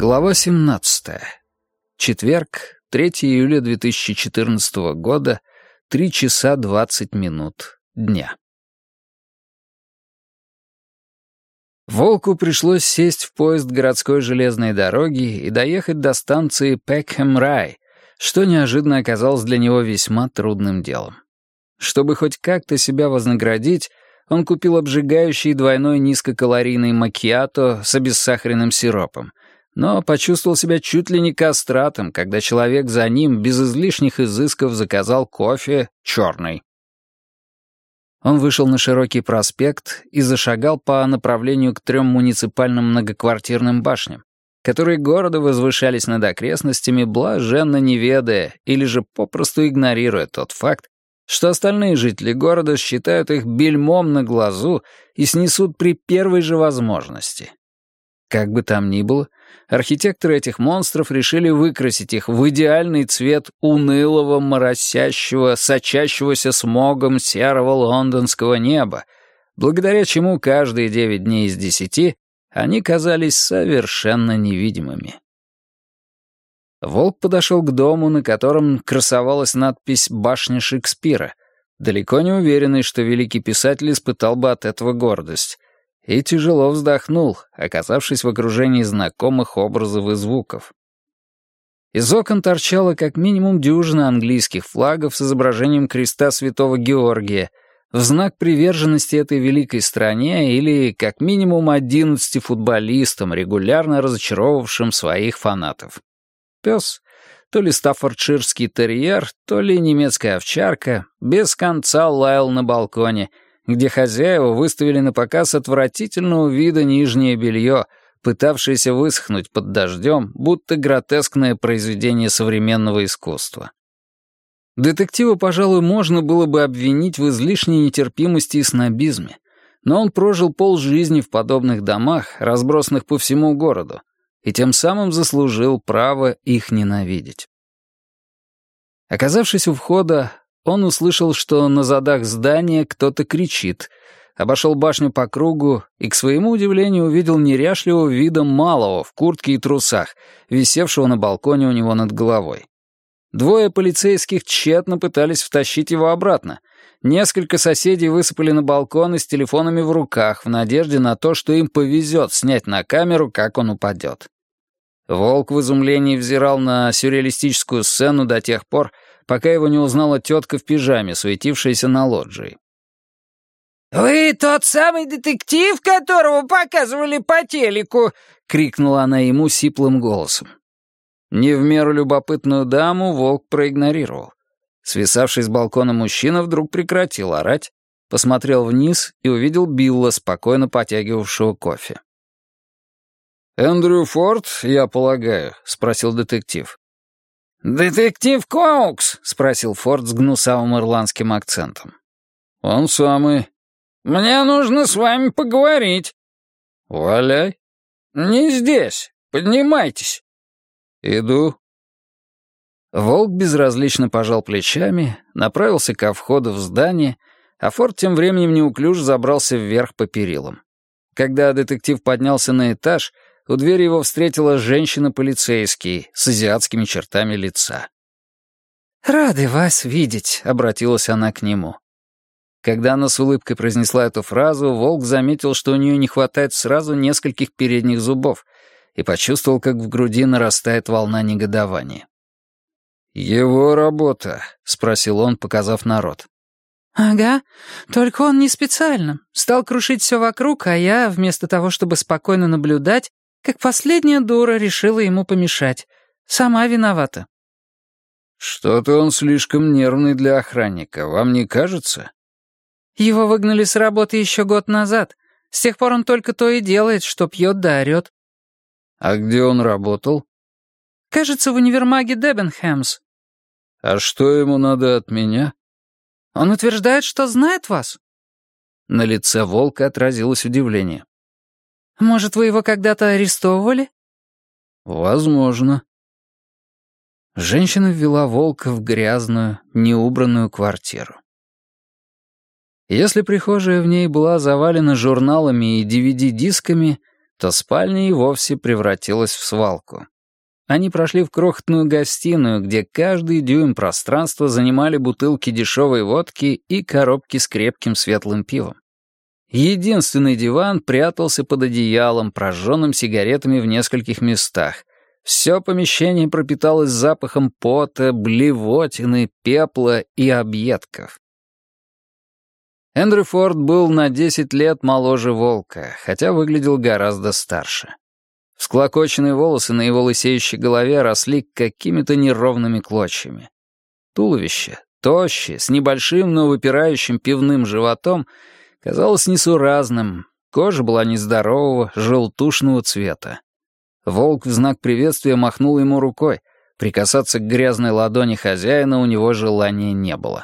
Глава 17. Четверг, 3 июля 2014 года, 3 часа 20 минут дня. Волку пришлось сесть в поезд городской железной дороги и доехать до станции Пекхэм-Рай, что неожиданно оказалось для него весьма трудным делом. Чтобы хоть как-то себя вознаградить, он купил обжигающий двойной низкокалорийный макьято с обессахаренным сиропом, но почувствовал себя чуть ли не кастратом, когда человек за ним без излишних изысков заказал кофе черный. Он вышел на широкий проспект и зашагал по направлению к 3 муниципальным многоквартирным башням, которые города возвышались над окрестностями, блаженно не ведая или же попросту игнорируя тот факт, что остальные жители города считают их бельмом на глазу и снесут при первой же возможности. Как бы там ни было, архитекторы этих монстров решили выкрасить их в идеальный цвет унылого, моросящего, сочащегося смогом серого лондонского неба, благодаря чему каждые 9 дней из 10 они казались совершенно невидимыми. Волк подошел к дому, на котором красовалась надпись «Башня Шекспира», далеко не уверенный, что великий писатель испытал бы от этого гордость, и тяжело вздохнул, оказавшись в окружении знакомых образов и звуков. Из окон торчало как минимум дюжина английских флагов с изображением креста Святого Георгия в знак приверженности этой великой стране или как минимум 11 футболистам, регулярно разочаровывавшим своих фанатов. Пес, то ли стаффордширский терьер, то ли немецкая овчарка, без конца лаял на балконе, где хозяева выставили на показ отвратительного вида нижнее белье, пытавшееся высохнуть под дождем, будто гротескное произведение современного искусства. Детектива, пожалуй, можно было бы обвинить в излишней нетерпимости и снобизме, но он прожил полжизни в подобных домах, разбросанных по всему городу, и тем самым заслужил право их ненавидеть. Оказавшись у входа, он услышал, что на задах здания кто-то кричит, обошел башню по кругу и, к своему удивлению, увидел неряшливого вида малого в куртке и трусах, висевшего на балконе у него над головой. 2 полицейских тщетно пытались втащить его обратно. Несколько соседей высыпали на балконы с телефонами в руках в надежде на то, что им повезет снять на камеру, как он упадет. Волк в изумлении взирал на сюрреалистическую сцену до тех пор, пока его не узнала тетка в пижаме, суетившаяся на лоджии. «Вы тот самый детектив, которого показывали по телеку?» — крикнула она ему сиплым голосом. Не в меру любопытную даму Волк проигнорировал. Свисавший с балкона мужчина вдруг прекратил орать, посмотрел вниз и увидел Билла, спокойно потягивавшего кофе. «Эндрю Форд, я полагаю?» — спросил детектив. «Детектив Коукс?» — спросил Форд с гнусавым ирландским акцентом. «Он самый». «Мне нужно с вами поговорить». «Валяй». «Не здесь. Поднимайтесь». «Иду». Волк безразлично пожал плечами, направился ко входу в здание, а Форд тем временем неуклюже забрался вверх по перилам. Когда детектив поднялся на этаж, у двери его встретила женщина-полицейский с азиатскими чертами лица. «Рады вас видеть», — обратилась она к нему. Когда она с улыбкой произнесла эту фразу, Волк заметил, что у нее не хватает сразу нескольких передних зубов, и почувствовал, как в груди нарастает волна негодования. «Его работа?» — спросил он, показав на рот. «Ага, только он не специально. Стал крушить все вокруг, а я, вместо того, чтобы спокойно наблюдать, как последняя дура решила ему помешать. Сама виновата». «Что-то он слишком нервный для охранника, вам не кажется?» «Его выгнали с работы еще год назад. С тех пор он только то и делает, что пьет да орет». «А где он работал?» «Кажется, в универмаге Дебенхэмс». «А что ему надо от меня?» «Он утверждает, что знает вас». На лице Волка отразилось удивление. «Может, вы его когда-то арестовывали?» «Возможно». Женщина ввела Волка в грязную, неубранную квартиру. Если прихожая в ней была завалена журналами и DVD-дисками, то спальня и вовсе превратилась в свалку. Они прошли в крохотную гостиную, где каждый дюйм пространства занимали бутылки дешевой водки и коробки с крепким светлым пивом. Единственный диван прятался под одеялом, прожженным сигаретами в нескольких местах. Все помещение пропиталось запахом пота, блевотины, пепла и объедков. Эндрю Форд был на 10 лет моложе Волка, хотя выглядел гораздо старше. Всклокоченные волосы на его лысеющей голове росли какими-то неровными клочьями. Туловище, тощее, с небольшим, но выпирающим пивным животом, казалось несуразным, кожа была нездорового, желтушного цвета. Волк в знак приветствия махнул ему рукой, прикасаться к грязной ладони хозяина у него желания не было.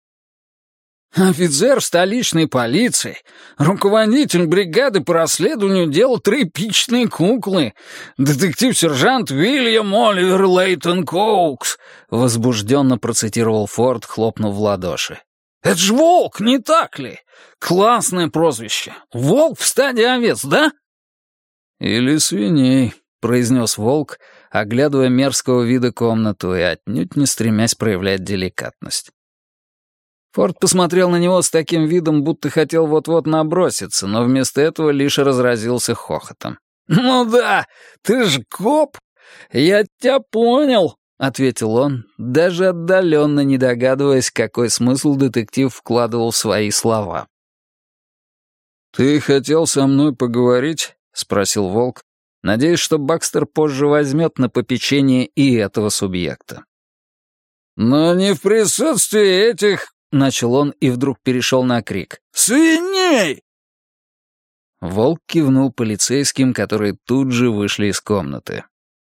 «Офицер столичной полиции, руководитель бригады по расследованию дела тряпичной куклы, детектив-сержант Уильям Оливер Лейтон Коукс», возбужденно процитировал Форд, хлопнув в ладоши. «Это ж Волк, не так ли? Классное прозвище. Волк в стаде овец, да?» «Или свиней», — произнес Волк, оглядывая мерзкого вида комнату и отнюдь не стремясь проявлять деликатность. Форд посмотрел на него с таким видом, будто хотел вот-вот наброситься, но вместо этого лишь разразился хохотом. «Ну да, ты ж коп! Я тебя понял!» — ответил он, даже отдаленно не догадываясь, какой смысл детектив вкладывал в свои слова. «Ты хотел со мной поговорить?» — спросил Волк, надеясь, что Бакстер позже возьмет на попечение и этого субъекта. «Но не в присутствии этих...» — начал он и вдруг перешел на крик. «Свиней!» Волк кивнул полицейским, которые тут же вышли из комнаты.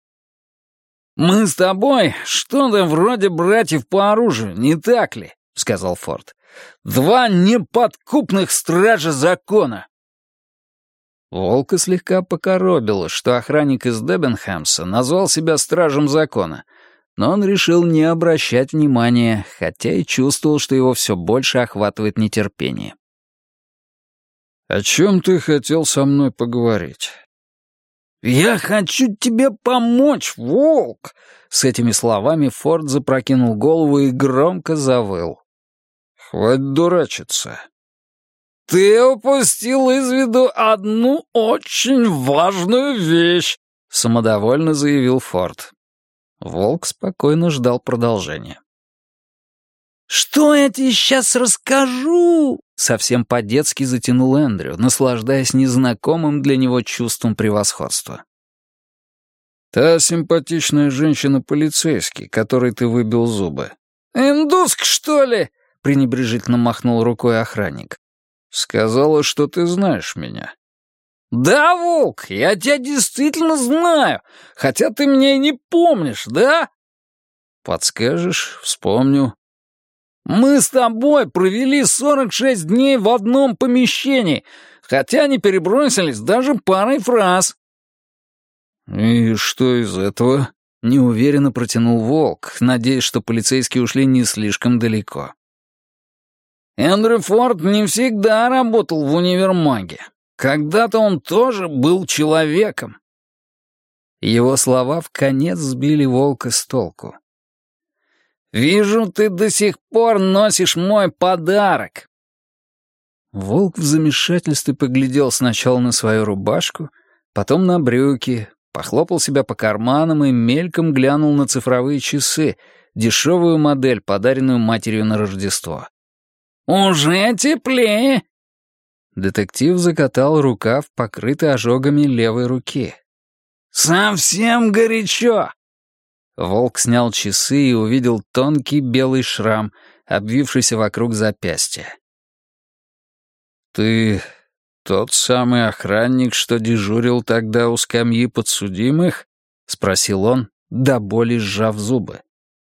«Мы с тобой что-то вроде братьев по оружию, не так ли?» — сказал Форд. «Два неподкупных стража закона!» Волка слегка покоробило, что охранник из Дебенхамса назвал себя стражем закона, но он решил не обращать внимания, хотя и чувствовал, что его все больше охватывает нетерпение. «О чем ты хотел со мной поговорить?» «Я хочу тебе помочь, Волк!» С этими словами Форд запрокинул голову и громко завыл. «Хватит дурачиться». «Ты упустил из виду одну очень важную вещь», — самодовольно заявил Форд. Волк спокойно ждал продолжения. «Что я тебе сейчас расскажу?» Совсем по-детски затянул Эндрю, наслаждаясь незнакомым для него чувством превосходства. «Та симпатичная женщина-полицейский, которой ты выбил зубы». «Индуск, что ли?» — пренебрежительно махнул рукой охранник. «Сказала, что ты знаешь меня». «Да, Волк, я тебя действительно знаю, хотя ты меня и не помнишь, да?» «Подскажешь, вспомню». «Мы с тобой провели 46 дней в одном помещении, хотя не перебросились даже парой фраз». «И что из этого?» — неуверенно протянул Волк, надеясь, что полицейские ушли не слишком далеко. «Эндрю Форд не всегда работал в универмаге. Когда-то он тоже был человеком». Его слова вконец сбили Волка с толку. «Вижу, ты до сих пор носишь мой подарок». Волк в замешательстве поглядел сначала на свою рубашку, потом на брюки, похлопал себя по карманам и мельком глянул на цифровые часы, дешевую модель, подаренную матерью на Рождество. «Уже теплее!» Детектив закатал рукав, покрытый ожогами левой руки. «Совсем горячо!» Волк снял часы и увидел тонкий белый шрам, обвившийся вокруг запястья. «Ты тот самый охранник, что дежурил тогда у скамьи подсудимых?» — спросил он, до боли сжав зубы.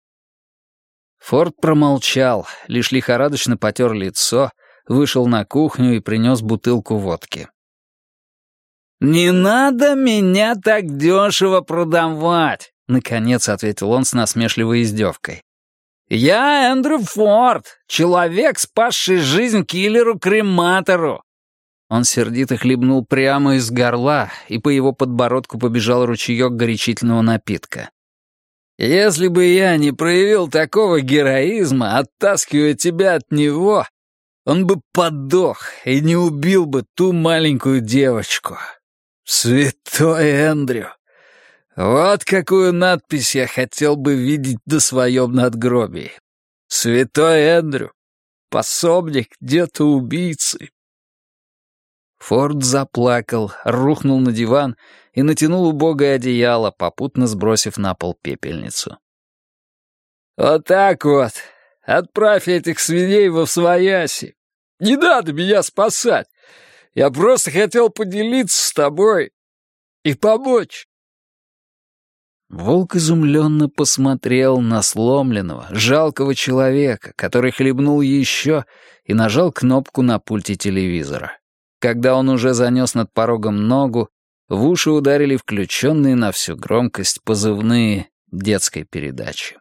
Форд промолчал, лишь лихорадочно потер лицо, вышел на кухню и принес бутылку водки. «Не надо меня так дешево продавать!» — наконец ответил он с насмешливой издевкой. «Я Эндрю Форд, человек, спасший жизнь киллеру-крематору. Он сердито хлебнул прямо из горла, и по его подбородку побежал ручеек горячительного напитка. «Если бы я не проявил такого героизма, оттаскивая тебя от него, он бы подох и не убил бы ту маленькую девочку. Святой Эндрю! Вот какую надпись я хотел бы видеть на своем надгробии. Святой Эндрю, пособник где-то убийцы». Форд заплакал, рухнул на диван и натянул убогое одеяло, попутно сбросив на пол пепельницу. «Вот так вот. Отправь этих свиней восвояси. Не надо меня спасать. Я просто хотел поделиться с тобой и помочь». Волк изумленно посмотрел на сломленного, жалкого человека, который хлебнул еще и нажал кнопку на пульте телевизора. Когда он уже занес над порогом ногу, в уши ударили включенные на всю громкость позывные детской передачи.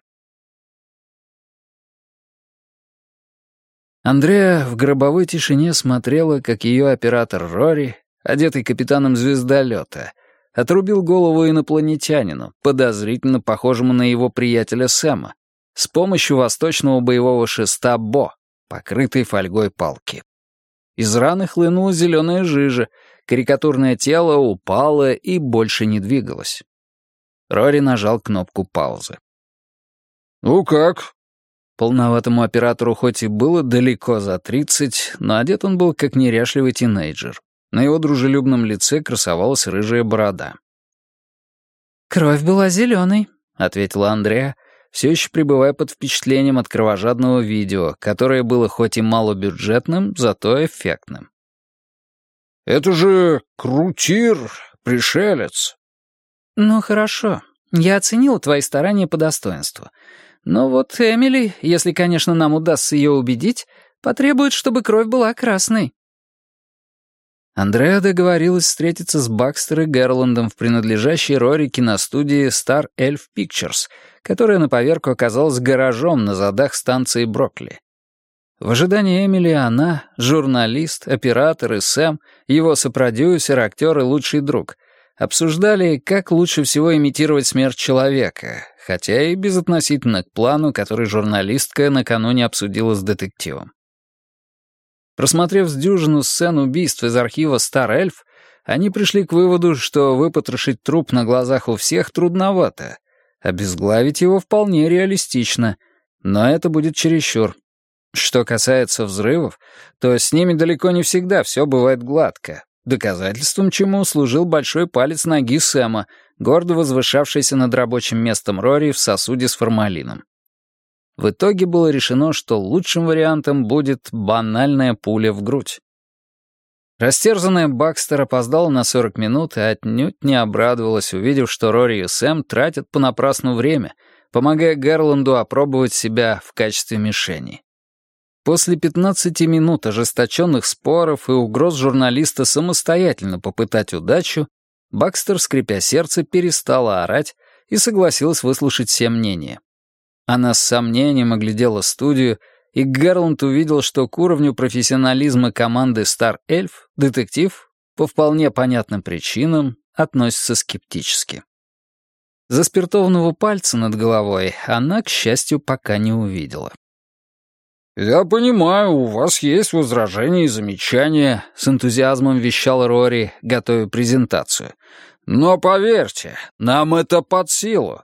Андреа в гробовой тишине смотрела, как ее оператор Рори, одетый капитаном звездолета, отрубил голову инопланетянину, подозрительно похожему на его приятеля Сэма, с помощью восточного боевого шеста Бо, покрытой фольгой палки. Из раны хлынула зеленая жижа, карикатурное тело упало и больше не двигалось. Рори нажал кнопку паузы. «Ну как?» Полноватому оператору хоть и было далеко за 30, но одет он был как неряшливый тинейджер. На его дружелюбном лице красовалась рыжая борода. «Кровь была зеленой», — ответила Андреа, все еще пребывая под впечатлением от кровожадного видео, которое было хоть и малобюджетным, зато эффектным. «Это же крутир, пришелец». «Ну, хорошо. Я оценила твои старания по достоинству. Но вот Эмили, если, конечно, нам удастся ее убедить, потребует, чтобы кровь была красной». Андреа договорилась встретиться с Бакстер и Герландом в принадлежащей Рори киностудии Star Elf Pictures, которая на поверку оказалась гаражом на задах станции Брокли. В ожидании Эмили она, журналист, оператор и Сэм, его сопродюсер, актер и лучший друг, обсуждали, как лучше всего имитировать смерть человека, хотя и безотносительно к плану, который журналистка накануне обсудила с детективом. Просмотрев с дюжину сцен убийств из архива Star Elf, они пришли к выводу, что выпотрошить труп на глазах у всех трудновато. Обезглавить его вполне реалистично, но это будет чересчур. Что касается взрывов, то с ними далеко не всегда все бывает гладко, доказательством чему служил большой палец ноги Сэма, гордо возвышавшийся над рабочим местом Рори в сосуде с формалином. В итоге было решено, что лучшим вариантом будет банальная пуля в грудь. Растерзанная Бакстер опоздала на 40 минут и отнюдь не обрадовалась, увидев, что Рори и Сэм тратят понапрасну время, помогая Герланду опробовать себя в качестве мишени. После 15 минут ожесточенных споров и угроз журналиста самостоятельно попытать удачу, Бакстер, скрипя сердце, перестала орать и согласилась выслушать все мнения. Она с сомнением оглядела студию, и Герланд увидел, что к уровню профессионализма команды Star Elf детектив, по вполне понятным причинам, относится скептически. Заспиртованного пальца над головой она, к счастью, пока не увидела. «Я понимаю, у вас есть возражения и замечания», — с энтузиазмом вещал Рори, готовя презентацию. «Но поверьте, нам это под силу».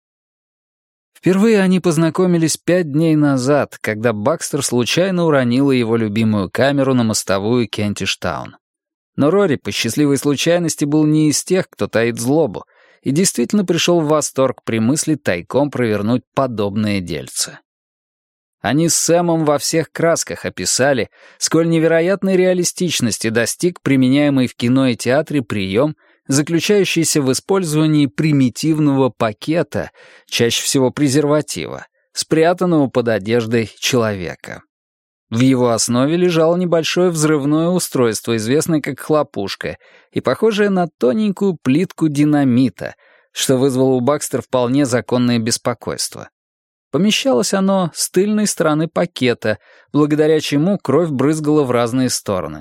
Впервые они познакомились 5 дней назад, когда Бакстер случайно уронила его любимую камеру на мостовую Кентиштаун. Но Рори по счастливой случайности был не из тех, кто таит злобу, и действительно пришел в восторг при мысли тайком провернуть подобное дельце. Они с Сэмом во всех красках описали, сколь невероятной реалистичности достиг применяемый в кино и театре прием, заключающийся в использовании примитивного пакета, чаще всего презерватива, спрятанного под одеждой человека. В его основе лежало небольшое взрывное устройство, известное как хлопушка, и похожее на тоненькую плитку динамита, что вызвало у Бакстер вполне законное беспокойство. Помещалось оно с тыльной стороны пакета, благодаря чему кровь брызгала в разные стороны.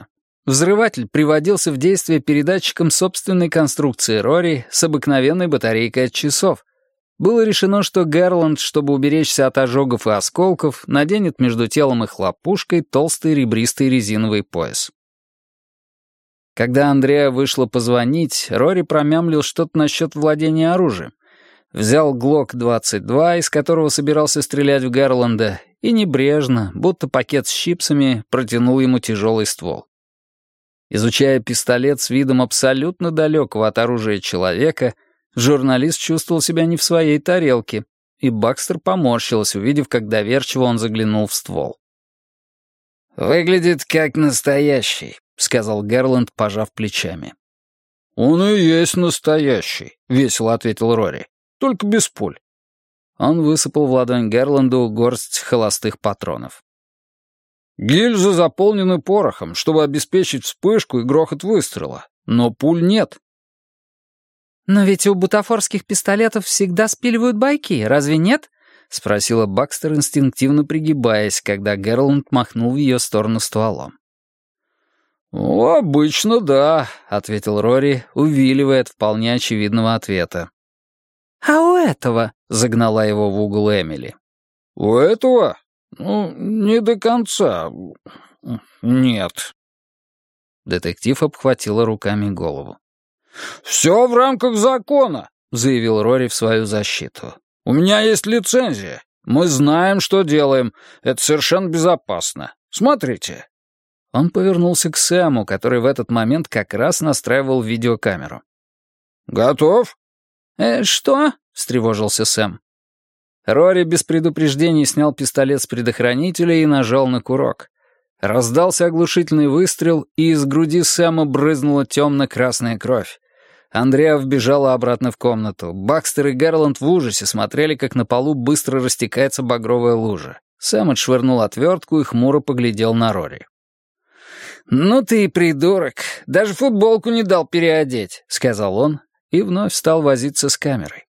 Взрыватель приводился в действие передатчиком собственной конструкции Рори с обыкновенной батарейкой от часов. Было решено, что Гарланд, чтобы уберечься от ожогов и осколков, наденет между телом и хлопушкой толстый ребристый резиновый пояс. Когда Андреа вышла позвонить, Рори промямлил что-то насчет владения оружием. Взял ГЛОК-22, из которого собирался стрелять в Гарланда, и небрежно, будто пакет с чипсами, протянул ему тяжелый ствол. Изучая пистолет с видом абсолютно далекого от оружия человека, журналист чувствовал себя не в своей тарелке, и Бакстер поморщилась, увидев, как доверчиво он заглянул в ствол. «Выглядит как настоящий», — сказал Гарланд, пожав плечами. «Он и есть настоящий», — весело ответил Рори. «Только без пуль». Он высыпал в ладонь Гарланду горсть холостых патронов. «Гильзы заполнены порохом, чтобы обеспечить вспышку и грохот выстрела, но пуль нет». «Но ведь у бутафорских пистолетов всегда спиливают байки, разве нет?» — спросила Бакстер, инстинктивно пригибаясь, когда Герланд махнул в ее сторону стволом. «Обычно да», — ответил Рори, увиливая от вполне очевидного ответа. «А у этого?» — загнала его в угол Эмили. «У этого? Не до конца. Нет». Детектив обхватила руками голову. «Все в рамках закона», — заявил Рори в свою защиту. «У меня есть лицензия. Мы знаем, что делаем. Это совершенно безопасно. Смотрите». Он повернулся к Сэму, который в этот момент как раз настраивал видеокамеру. «Готов?» «Что?» — встревожился Сэм. Рори без предупреждений снял пистолет с предохранителя и нажал на курок. Раздался оглушительный выстрел, и из груди Сэма брызнула темно-красная кровь. Андреа вбежала обратно в комнату. Бакстер и Гарланд в ужасе смотрели, как на полу быстро растекается багровая лужа. Сэм отшвырнул отвертку и хмуро поглядел на Рори. «Ну ты и придурок. Даже футболку не дал переодеть», — сказал он, и вновь стал возиться с камерой.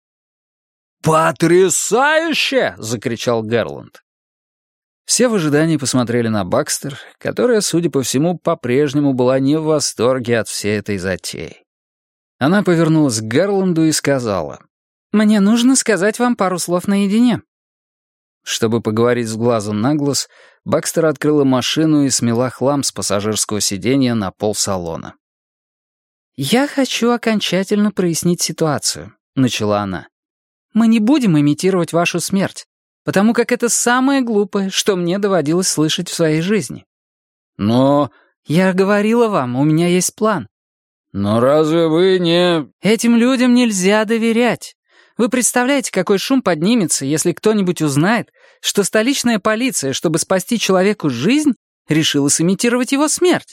«Потрясающе!» — закричал Гарланд. Все в ожидании посмотрели на Бакстер, которая, судя по всему, по-прежнему была не в восторге от всей этой затеи. Она повернулась к Гарланду и сказала: «Мне нужно сказать вам пару слов наедине». Чтобы поговорить с глазу на глаз, Бакстер открыла машину и смела хлам с пассажирского сиденья на пол салона. «Я хочу окончательно прояснить ситуацию», — начала она. «Мы не будем имитировать вашу смерть, потому как это самое глупое, что мне доводилось слышать в своей жизни». «Но...» «Я говорила вам, у меня есть план». «Но разве вы не...» «Этим людям нельзя доверять. Вы представляете, какой шум поднимется, если кто-нибудь узнает, что столичная полиция, чтобы спасти человеку жизнь, решила сымитировать его смерть?»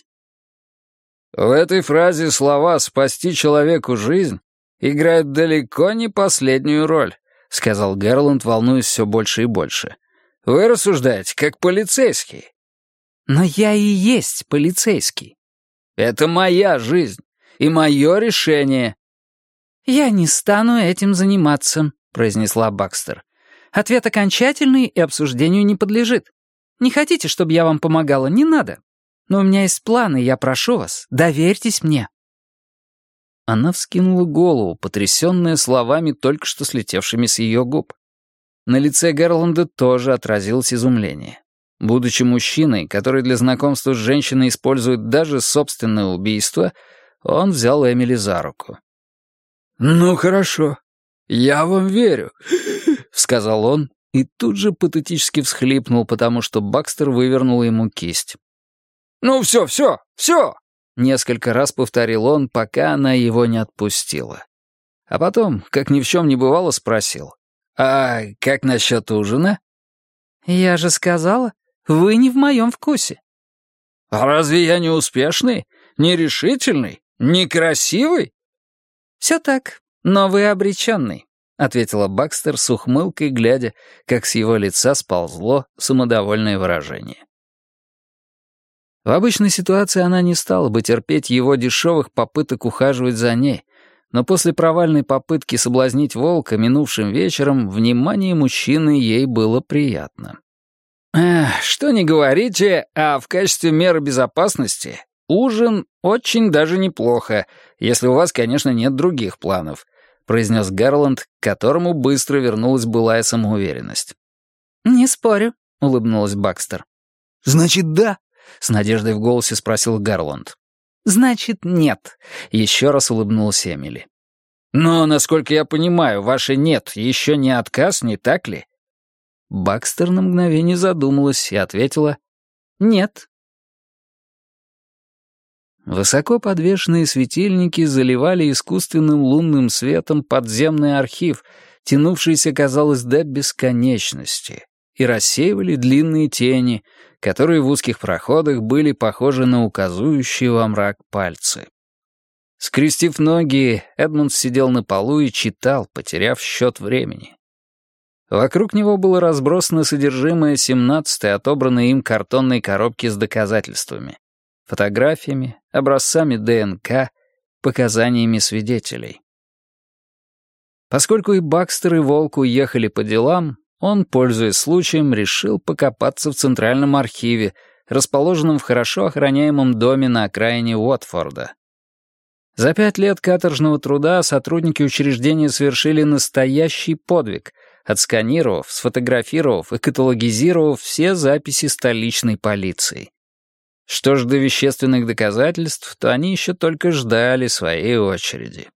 В этой фразе слова «спасти человеку жизнь» играют далеко не последнюю роль, — сказал Гарланд, волнуясь все больше и больше. «Вы рассуждаете, как полицейский». «Но я и есть полицейский». «Это моя жизнь и мое решение». «Я не стану этим заниматься», — произнесла Бакстер. «Ответ окончательный и обсуждению не подлежит. Не хотите, чтобы я вам помогала? Не надо. Но у меня есть план, и я прошу вас, доверьтесь мне». Она вскинула голову, потрясенная словами, только что слетевшими с ее губ. На лице Гарланда тоже отразилось изумление. Будучи мужчиной, который для знакомства с женщиной использует даже собственное убийство, он взял Эмили за руку. «Ну хорошо, я вам верю», — сказал он, и тут же патетически всхлипнул, потому что Бакстер вывернул ему кисть. «Ну все, все, все!» — несколько раз повторил он, пока она его не отпустила. А потом, как ни в чем не бывало, спросил: «А как насчет ужина?» «Я же сказала, вы не в моем вкусе». «А разве я не успешный, нерешительный, некрасивый?» «Все так, но вы обреченный», — ответила Бакстер с ухмылкой, глядя, как с его лица сползло самодовольное выражение. В обычной ситуации она не стала бы терпеть его дешевых попыток ухаживать за ней, но после провальной попытки соблазнить волка минувшим вечером внимание мужчины ей было приятно. «Что ни говорите, а в качестве меры безопасности ужин очень даже неплохо, если у вас, конечно, нет других планов», — произнес Гарланд, к которому быстро вернулась былая самоуверенность. «Не спорю», — улыбнулась Бакстер. «Значит, да?» — с надеждой в голосе спросил Гарланд. «Значит, нет», — еще раз улыбнулась Эмили. «Но, насколько я понимаю, ваше «нет» еще не отказ, не так ли?» Бакстер на мгновение задумалась и ответила «нет». Высоко подвешенные светильники заливали искусственным лунным светом подземный архив, тянувшийся, казалось, до бесконечности, и рассеивали длинные тени, которые в узких проходах были похожи на указующие во мрак пальцы. Скрестив ноги, Эдмунд сидел на полу и читал, потеряв счет времени. Вокруг него было разбросано содержимое 17-й отобранной им картонной коробки с доказательствами, фотографиями, образцами ДНК, показаниями свидетелей. Поскольку и Бакстер, и Волк уехали по делам, он, пользуясь случаем, решил покопаться в Центральном архиве, расположенном в хорошо охраняемом доме на окраине Уотфорда. За 5 лет каторжного труда сотрудники учреждения совершили настоящий подвиг, отсканировав, сфотографировав и каталогизировав все записи столичной полиции. Что ж до вещественных доказательств, то они еще только ждали своей очереди.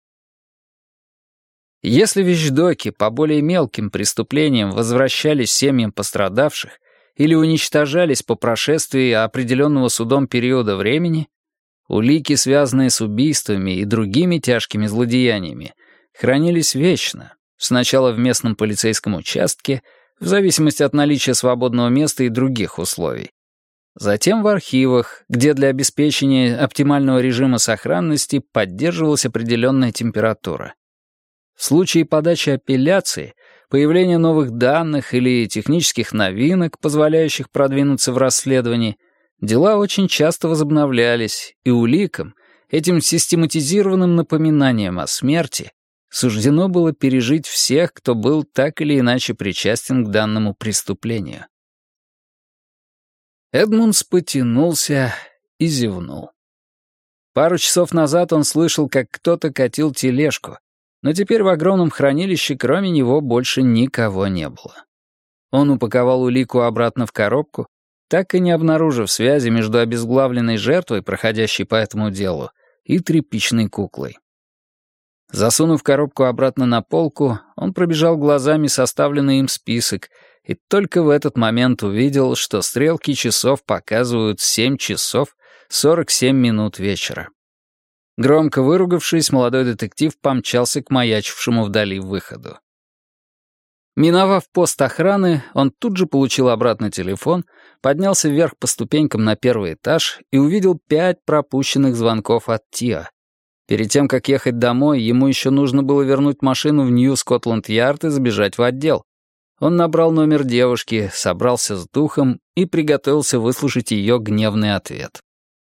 Если вещдоки по более мелким преступлениям возвращались семьям пострадавших или уничтожались по прошествии определенного судом периода времени, улики, связанные с убийствами и другими тяжкими злодеяниями, хранились вечно, сначала в местном полицейском участке, в зависимости от наличия свободного места и других условий, затем в архивах, где для обеспечения оптимального режима сохранности поддерживалась определенная температура. В случае подачи апелляции, появления новых данных или технических новинок, позволяющих продвинуться в расследовании, дела очень часто возобновлялись, и уликам, этим систематизированным напоминанием о смерти, суждено было пережить всех, кто был так или иначе причастен к данному преступлению. Эдмундс потянулся и зевнул. Пару часов назад он слышал, как кто-то катил тележку, но теперь в огромном хранилище кроме него больше никого не было. Он упаковал улику обратно в коробку, так и не обнаружив связи между обезглавленной жертвой, проходящей по этому делу, и тряпичной куклой. Засунув коробку обратно на полку, он пробежал глазами составленный им список и только в этот момент увидел, что стрелки часов показывают 7 часов 47 минут вечера. Громко выругавшись, молодой детектив помчался к маячившему вдали выходу. Миновав пост охраны, он тут же получил обратно телефон, поднялся вверх по ступенькам на 1-й этаж и увидел 5 пропущенных звонков от Тиа. Перед тем, как ехать домой, ему еще нужно было вернуть машину в Нью-Скотланд-Ярд и забежать в отдел. Он набрал номер девушки, собрался с духом и приготовился выслушать ее гневный ответ.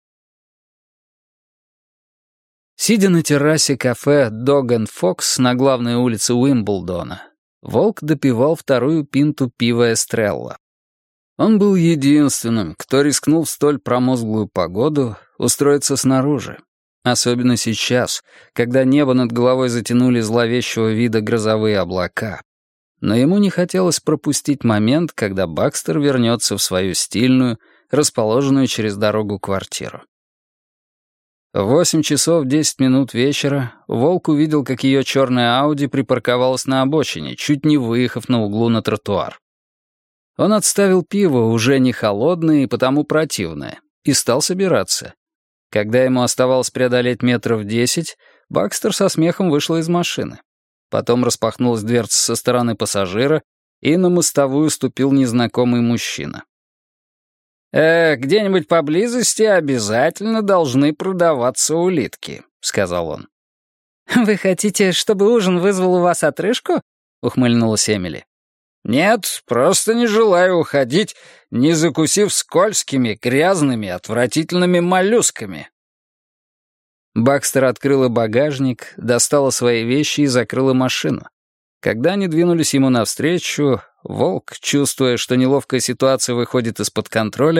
Сидя на террасе кафе «Dog and Fox» на главной улице Уимблдона, Волк допивал 2-ю пинту пива «Эстрелла». Он был единственным, кто рискнул в столь промозглую погоду устроиться снаружи. Особенно сейчас, когда небо над головой затянули зловещего вида грозовые облака. Но ему не хотелось пропустить момент, когда Бакстер вернется в свою стильную, расположенную через дорогу квартиру. В 8 часов 10 минут вечера Волк увидел, как ее черная Ауди припарковалась на обочине, чуть не выехав на углу на тротуар. Он отставил пиво, уже не холодное и потому противное, и стал собираться. Когда ему оставалось преодолеть 10 метров, Бакстер со смехом вышла из машины. Потом распахнулась дверца со стороны пассажира, и на мостовую ступил незнакомый мужчина. «Где-нибудь поблизости обязательно должны продаваться улитки», — сказал он. «Вы хотите, чтобы ужин вызвал у вас отрыжку?» — ухмыльнулась Эмили. «Нет, просто не желаю уходить, не закусив скользкими, грязными, отвратительными моллюсками». Бакстер открыла багажник, достала свои вещи и закрыла машину. Когда они двинулись ему навстречу, Волк, чувствуя, что неловкая ситуация выходит из-под контроля,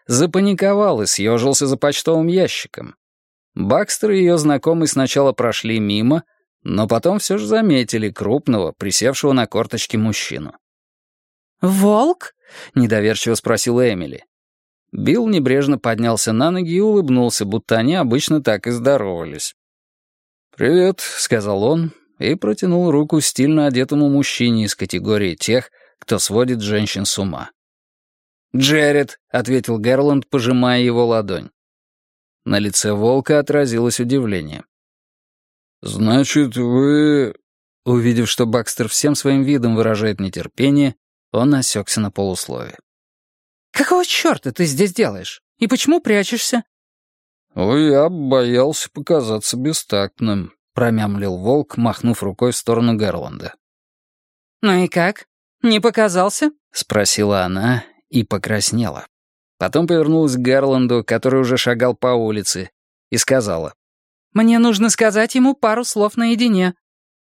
запаниковал и съежился за почтовым ящиком. Бакстер и ее знакомый сначала прошли мимо, но потом все же заметили крупного, присевшего на корточки мужчину. «Волк?» — недоверчиво спросила Эмили. Билл небрежно поднялся на ноги и улыбнулся, будто они обычно так и здоровались. «Привет», — сказал он, и протянул руку стильно одетому мужчине из категории тех, кто сводит женщин с ума. «Джеред», — ответил Гэрланд, пожимая его ладонь. На лице волка отразилось удивление. «Значит, вы...» Увидев, что Бакстер всем своим видом выражает нетерпение, он осекся на полуслове. «Какого черта ты здесь делаешь? И почему прячешься?» «Ой, я боялся показаться бестактным», — промямлил волк, махнув рукой в сторону Гэрланда. «Ну и как? Не показался?» — спросила она и покраснела. Потом повернулась к Гэрланду, который уже шагал по улице, и сказала. «Мне нужно сказать ему пару слов наедине».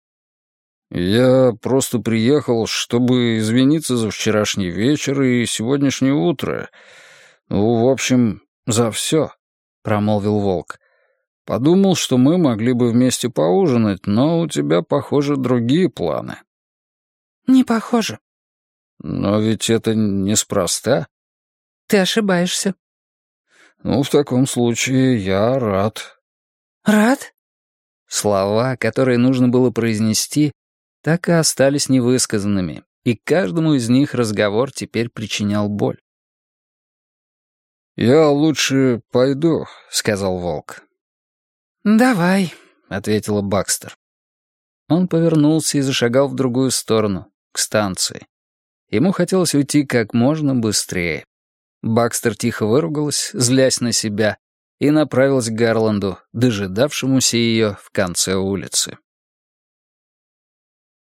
«Я просто приехал, чтобы извиниться за вчерашний вечер и сегодняшнее утро. Ну, в общем, за все», — промолвил волк. «Подумал, что мы могли бы вместе поужинать, но у тебя, похоже, другие планы». «Не похоже». «Но ведь это неспроста». «Ты ошибаешься». «Ну, в таком случае я рад». «Рад?» Слова, которые нужно было произнести, так и остались невысказанными, и каждому из них разговор теперь причинял боль. «Я лучше пойду», — сказал волк. «Давай», — ответила Бакстер. Он повернулся и зашагал в другую сторону, к станции. Ему хотелось уйти как можно быстрее. Бакстер тихо выругалась, злясь на себя, и направилась к Гэрланду, дожидавшемуся ее в конце улицы.